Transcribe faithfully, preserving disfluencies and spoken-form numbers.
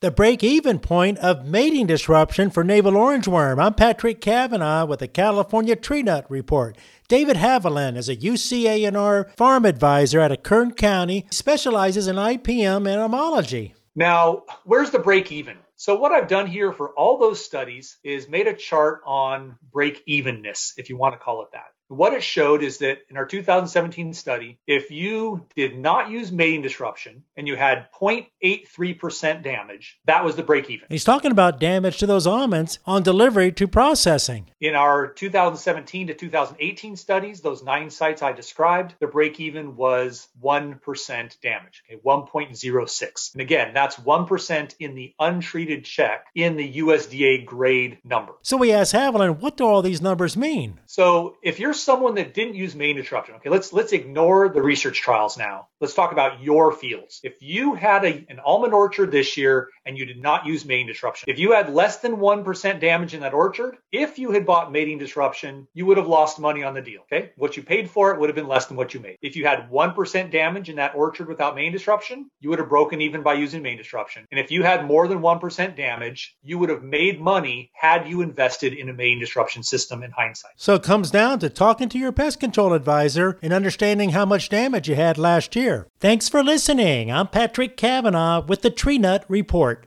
The break-even point of mating disruption for navel orangeworm. I'm Patrick Cavanaugh with the California Tree Nut Report. David Haviland is a U C A N R farm advisor out of Kern County. He specializes in I P M entomology. Now, where's the break-even? So what I've done here for all those studies is made a chart on break-evenness, if you want to call it that. What it showed is that in our two thousand seventeen study, if you did not use mating disruption and you had zero point eight three percent damage, that was the break-even. He's talking about damage to those almonds on delivery to processing. In our two thousand seventeen to two thousand eighteen studies, those nine sites I described, the break-even was one percent damage, okay, one point zero six. And again, that's one percent in the untreated check in the U S D A grade number. So we asked Haviland, what do all these numbers mean? So if you're someone that didn't use mating disruption, okay, let's let's ignore the research trials now. Let's talk about your fields. If you had a, an almond orchard this year and you did not use mating disruption, if you had less than one percent damage in that orchard, if you had bought mating disruption, you would have lost money on the deal, okay? What you paid for it would have been less than what you made. If you had one percent damage in that orchard without mating disruption, you would have broken even by using mating disruption. And if you had more than one percent damage, you would have made money had you invested in a mating disruption system in hindsight. So it comes down to talking to your pest control advisor and understanding how much damage you had last year. Thanks for listening. I'm Patrick Cavanaugh with the Tree Nut Report.